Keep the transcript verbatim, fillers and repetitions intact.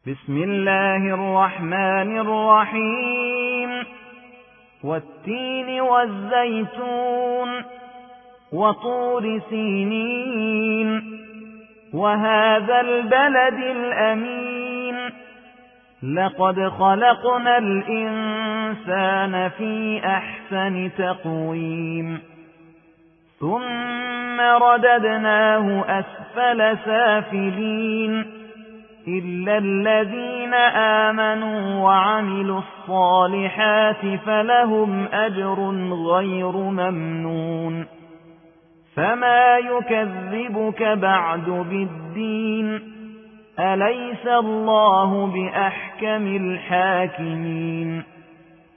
بسم الله الرحمن الرحيم والتين والزيتون وطور سينين وهذا البلد الأمين لقد خلقنا الإنسان في أحسن تقويم ثم رددناه أسفل سافلين إلا الذين آمنوا وعملوا الصالحات فلهم أجر غير ممنون فما يكذبك بعد بالدين أليس الله بأحكم الحاكمين